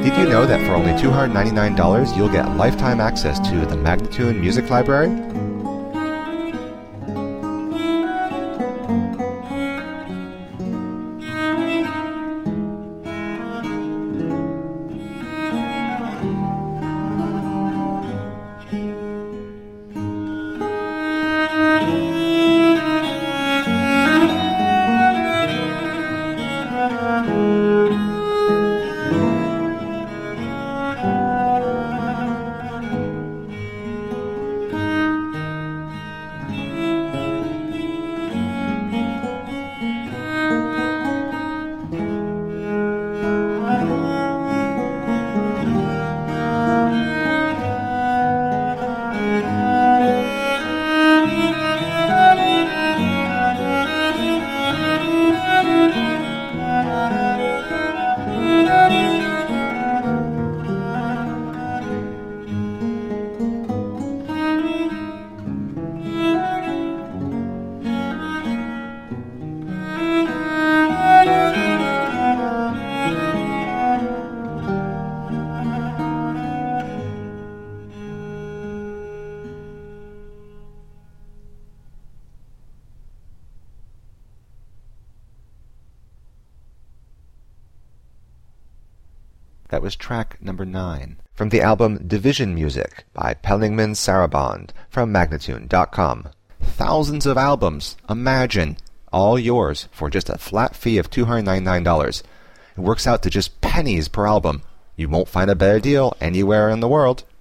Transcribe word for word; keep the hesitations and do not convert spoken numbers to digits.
Did you know that for only two hundred ninety-nine dollars you'll get lifetime access to the Magnatune Music Library? That was track number nine from the album Division Music by Pellingman Sarabond from Magnatune dot com. Thousands of albums, imagine, all yours for just a flat fee of two hundred ninety-nine dollars. It works out to just pennies per album. You won't find a better deal anywhere in the world.